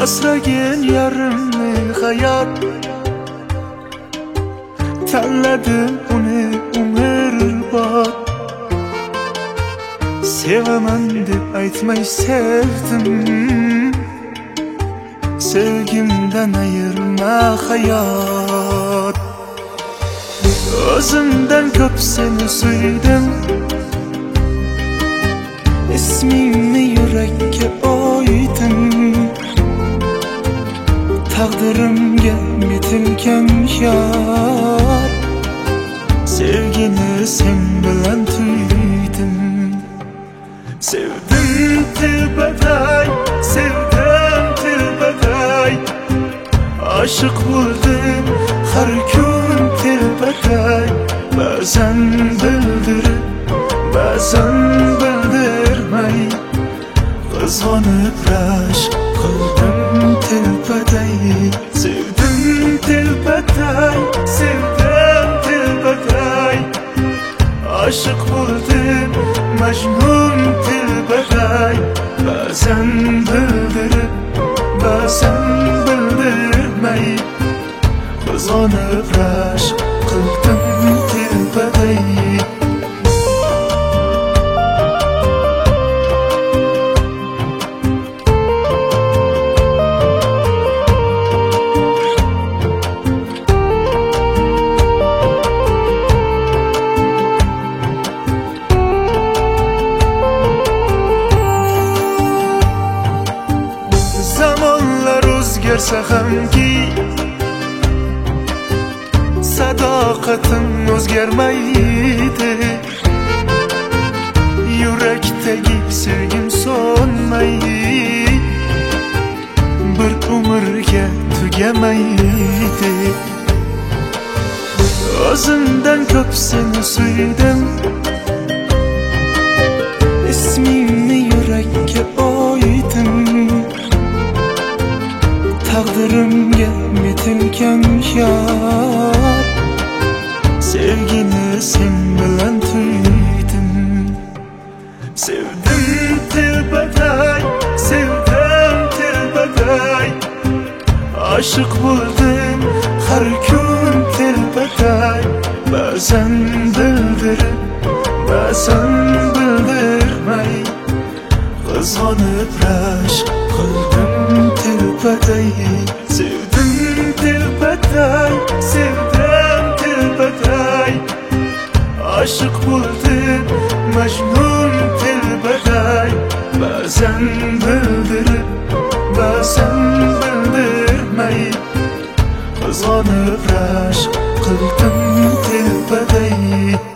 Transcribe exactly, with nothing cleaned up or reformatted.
asragan yarimni hayot, tanladim uni umrbod. Sevaman deb aytmay sevdim, sevgimdan ayirma hayot. O'zimdan ko'p seni suydim, ismingni yurakka oydim. Taqdirimga metilgan yod, sevgini sen bilan tuydim. Sevdim tilbatay, sevdim tilbatay, aşık bo'ldim har kun tilbatay. Ba'zan bildirib, ba'zan bildirmay, qizg'onib rashk qildim tilbatay. Sevdim tilbatay, sevdim tilbatay, aşık bo'ldim majnun tilbatay. Ba'zan bildirib, ba'zan bildirmay, qizg'onib rashk qildim tilbatay. Zamonlar o'zgarsa hamki, sadoqatim o'zgarmaydi. Yurakdagi sevgim so'nmaydi, bir umrga tugamaydi. O'zimdan ko'p seni suydim, ismingni yurakka oydim. Taqdirimga metilgan yod, sevgini sen bilan tuydim. Sevdim tilbatay, sevdim tilbatay, aşık bo'ldim har kun tilbatay. Ba'zan bildirib, ba'zan bildirmay, qizg'onib rashk qildim tilbatay. Sevdim tilbatay, sevdim tilbatay, aşık bo'ldim majnun tilbatay. Ba'zan bildirib, ba'zan bildirmay, qizg'onib rashk qildim tilbatay.